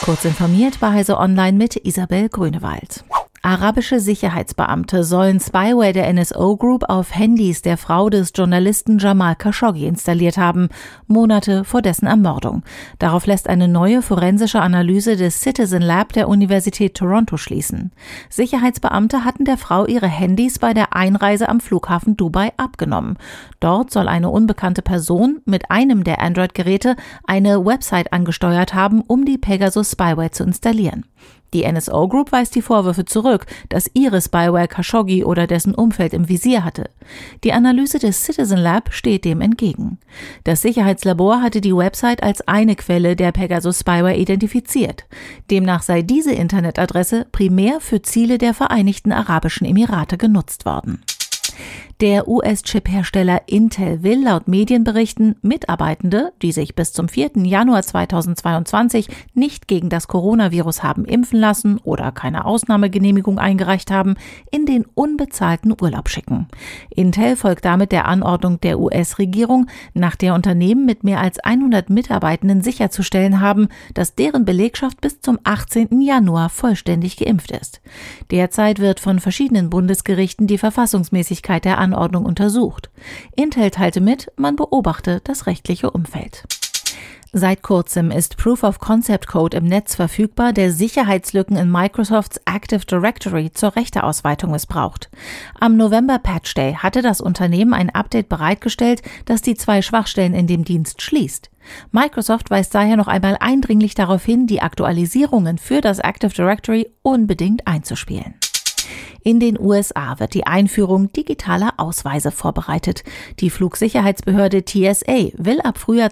Kurz informiert bei Heise Online mit Isabel Grünewald. Arabische Sicherheitsbeamte sollen Spyware der NSO Group auf Handys der Frau des Journalisten Jamal Khashoggi installiert haben, Monate vor dessen Ermordung. Darauf lässt eine neue forensische Analyse des Citizen Lab der Universität Toronto schließen. Sicherheitsbeamte hatten der Frau ihre Handys bei der Einreise am Flughafen Dubai abgenommen. Dort soll eine unbekannte Person mit einem der Android-Geräte eine Website angesteuert haben, um die Pegasus-Spyware zu installieren. Die NSO Group weist die Vorwürfe zurück, dass ihre Spyware Khashoggi oder dessen Umfeld im Visier hatte. Die Analyse des Citizen Lab steht dem entgegen. Das Sicherheitslabor hatte die Website als eine Quelle der Pegasus Spyware identifiziert. Demnach sei diese Internetadresse primär für Ziele der Vereinigten Arabischen Emirate genutzt worden. Der US-Chip-Hersteller Intel will laut Medienberichten Mitarbeitende, die sich bis zum 4. Januar 2022 nicht gegen das Coronavirus haben impfen lassen oder keine Ausnahmegenehmigung eingereicht haben, in den unbezahlten Urlaub schicken. Intel folgt damit der Anordnung der US-Regierung, nach der Unternehmen mit mehr als 100 Mitarbeitenden sicherzustellen haben, dass deren Belegschaft bis zum 18. Januar vollständig geimpft ist. Derzeit wird von verschiedenen Bundesgerichten die Verfassungsmäßigkeit der Anordnung untersucht. Intel teilte mit, man beobachte das rechtliche Umfeld. Seit kurzem ist Proof of Concept Code im Netz verfügbar, der Sicherheitslücken in Microsofts Active Directory zur Rechteausweitung missbraucht. Am November Patch Day hatte das Unternehmen ein Update bereitgestellt, das die 2 Schwachstellen in dem Dienst schließt. Microsoft weist daher noch einmal eindringlich darauf hin, die Aktualisierungen für das Active Directory unbedingt einzuspielen. In den USA wird die Einführung digitaler Ausweise vorbereitet. Die Flugsicherheitsbehörde TSA will ab Frühjahr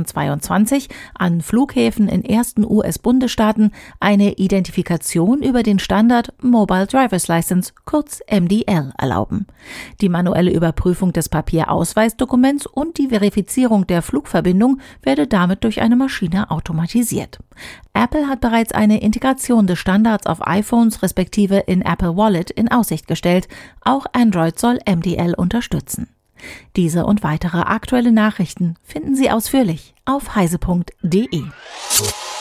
2022 an Flughäfen in ersten US-Bundesstaaten eine Identifikation über den Standard Mobile Driver's License, kurz MDL, erlauben. Die manuelle Überprüfung des Papierausweisdokuments und die Verifizierung der Flugverbindung werde damit durch eine Maschine automatisiert. Apple hat bereits eine Integration des Standards auf iPhones respektive in Apple Wallet in Aussicht gestellt. Auch Android soll MDL unterstützen. Diese und weitere aktuelle Nachrichten finden Sie ausführlich auf heise.de.